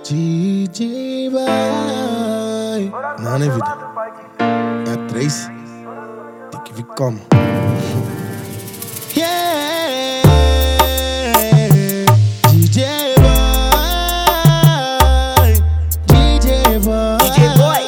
DJ vai. Não, né, vida? É 3. Tem que vir como? Yeah. DJ vai. DJ vai. DJ Boy.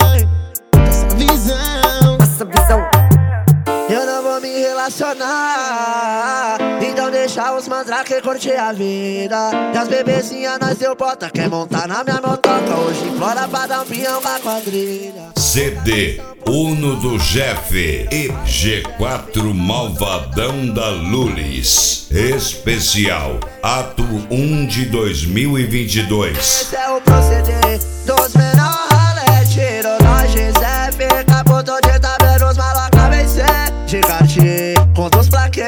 Essa visão. Eu não vou me relacionar, então deixa os mandrake curtir a vida. E as bebezinhas nós deu bota, quer montar na minha motoca. Hoje implora pra dar um pinhão pra quadrilha. CD Uno do Jeff e G4 Malvadão da Lulis. Especial Ato 1 de 2022. Esse é o proceder dos menor ralé. Tirou nós GZF, capotou de tá vendo os maloca vencer. De Cartier, conta os plaquês.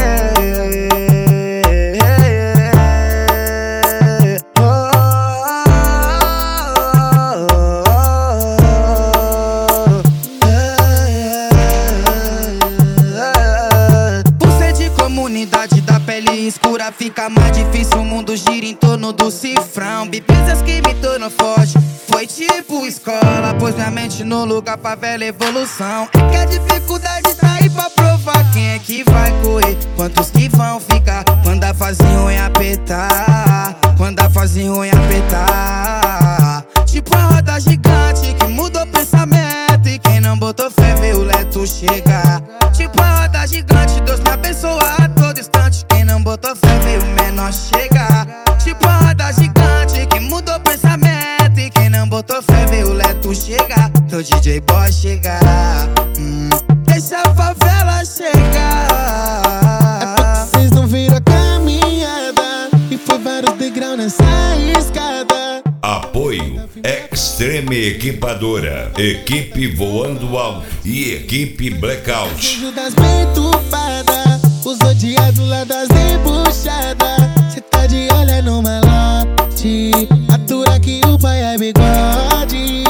Por ser de comunidade da pele escura, fica mais difícil, o mundo gira em torno do cifrão. Bipezas que me tornam forte, foi tipo escola, pôs minha mente no lugar pra velha evolução. É que a dificuldade tá aí pra provar quem é que vai correr, quantos que vão ficar quando a fase ruim apertar, quando a fase ruim apertar. Tipo a roda gigante que mudou o pensamento, e quem não botou fé vê o leto chegar. Tipo a roda gigante, Deus me abençoa a todo instante, quem não botou fé vê o menor chegar. Tipo a roda gigante que mudou o pensamento, e quem não botou fé vê o leto chegar. Teu DJ Boy chegar, deixa a favela chegar. É porque vocês não viram a caminhada, e foi vários degraus nessa escada. Apoio Extreme Equipadora, Equipe Voando Alto e Equipe Blackout. Sujo das bem tupadas, os odiados lá das debuchadas. Cê tá de olho no malote, atura que o pai é bigode.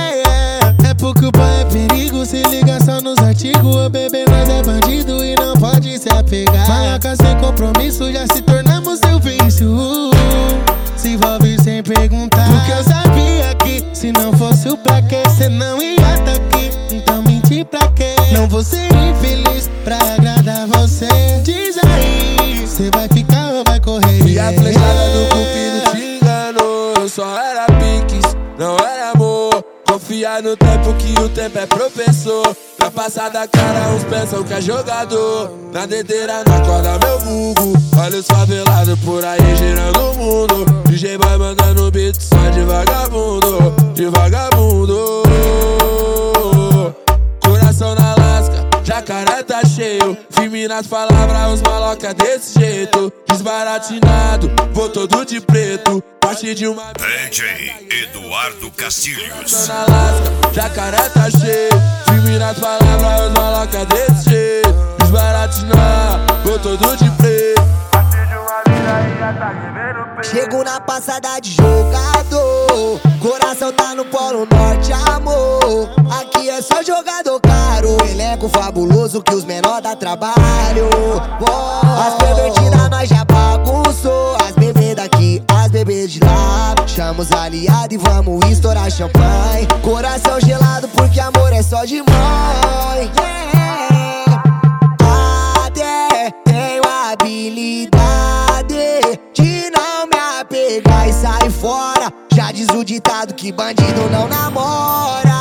É porque o pai é perigo, se liga só nos artigos. O bebê nós é bandido e não pode se apegar. Maloca sem compromisso, já se tornamos seu vício. Se envolve sem perguntar, porque eu sabia que se não fosse o pra quê, cê não ia tá aqui. Então mentir pra quê? Não vou ser infeliz pra agradar você. Diz aí, cê vai ficar ou vai correr? E a flechada do cupido te enganou. Eu só era piques, não era amor. Confia no tempo que o tempo é professor. Pra passar da cara uns pensam que é jogador. Na dedeira não acorda meu vulgo. Olha os favelados por aí girando o mundo. DJ vai mandando beat só de vagabundo. De vagabundo. Coração na lasca, jacaré tá cheio. Firme nas palavras, os maloca desse jeito. Desbaratinado, vou todo de preto. Parte de uma DJ Eduardo Castilhos. na lasca, jacaré tá cheio. Firme nas palavras, os maloca desse jeito. Desbaratinar, vou todo de preto. Chego na passada de jogador, coração tá no polo norte, amor. Aqui é só jogador caro, elenco fabuloso que os menor dá trabalho. As pervertidas nós já bagunçou, as bebês daqui, as bebês de lá. Chama os aliados e vamos estourar champanhe. Coração gelado porque amor é só de mãe. Até tenho habilidade de não me apegar e sair fora. Já diz o ditado que bandido não namora.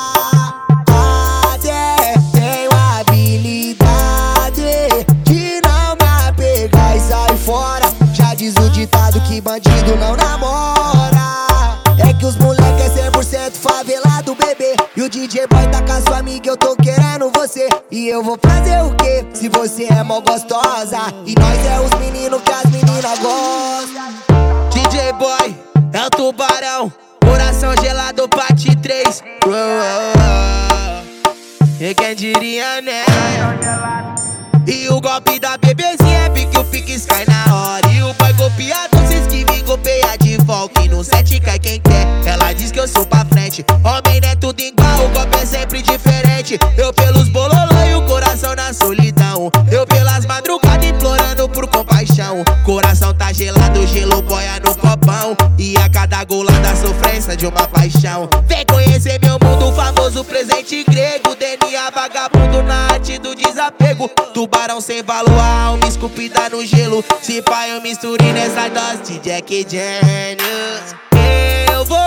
Até tenho habilidade de não me apegar e sair fora. Já diz o ditado que bandido não namora. É que os moleque é 100% favelado, bebê. E o DJ Boy tá com a sua amiga, eu tô querendo você. E eu vou fazer o quê? Se você é mó gostosa e nós é os meninos que as meninas gostam. DJ Boy é o tubarão, coração gelado, parte 3. E quem diria, né? E o golpe da bebezinha é pique, o Pix cai na hora. E o boy golpeado se esquiva e golpeia de volta. E no set cai quem quer, ela diz que eu sou pra frente. Homem não é tudo igual, o golpe é sempre diferente. Eu pelos bololô e o coração na solidão. Eu pelas madrugadas implorando por compaixão. Coração tá gelado. gelado, gelo boia no copão. E a cada golada a sofrência de uma paixão. Vem conhecer meu mundo, famoso presente grego. DNA vagabundo na arte do desapego. Tubarão sem valor, a alma esculpida no gelo. Se pai eu misturei nessa dose de Jack Daniels. Eu vou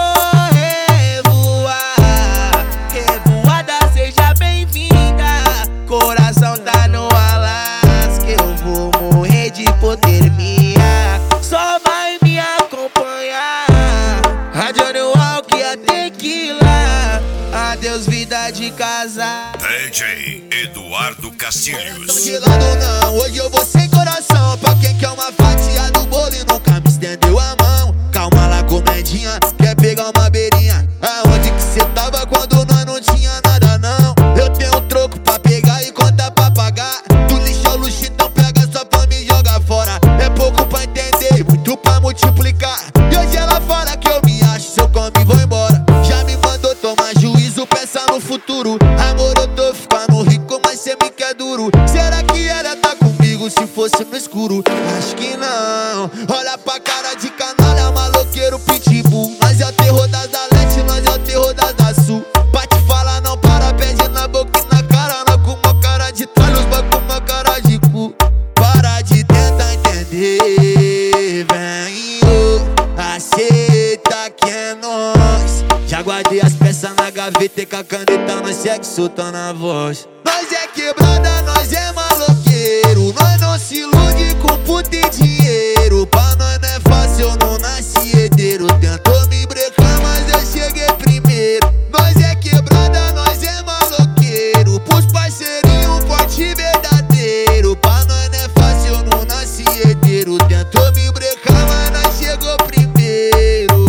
revoar, revoada, seja bem-vinda. Coração tá no Alasca, eu vou morrer de hipotermia. Só vai me acompanhar a Johnny Walker e a Tequila. Adeus vida de casar. DJ Eduardo Castilhos. Gelado não, hoje eu vou sem coração. Pra quem quer uma fatia do bolo e nunca me estendeu a mão. Calma lá, comedinha, quer pegar uma beirinha? Aonde que cê tava quando nós não tinha nada não? Eu tenho um troco pra pegar e conta pra pagar. Do lixo ao luxo, então pega só pra me jogar fora. É pouco pra entender, muito pra multiplicar. E hoje ela fala que eu me acho, se eu como e vou embora. Já me mandou tomar juízo, pensa no futuro. Amor, eu tô ficando rico, mas cê me quer duro. Será que ela tá comigo se fosse no escuro? Acho que não. Olha pra cara de canalha, maloqueiro pitbull. Nós é o terror das da leste, nós é o terror das da sul. Pra te falar não para, pede na boca e na cara. Nós com uma cara de tralhos, mas com uma cara de cu. Para de tentar entender, vem, aceita que é nós. Já guardei as peças na gaveta e com a caneta nós segue soltando a voz. Nós é quebrada, nós é maloqueiro. Nós não se ilude com puta e dinheiro. Pra nós não é fácil, eu não nasci herdeiro. Tentou me brecar, mas eu cheguei primeiro. Nós é quebrada, nós é maloqueiro. Pros parceirinhos forte e verdadeiro. Pra nós não é fácil, eu não nasci herdeiro. Tentou me brecar, mas nós chegou primeiro.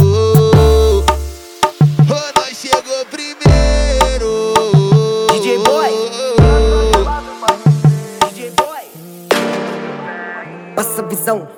Oh, nós chegou primeiro. DJ Boy, DJ Boy, Passa visão.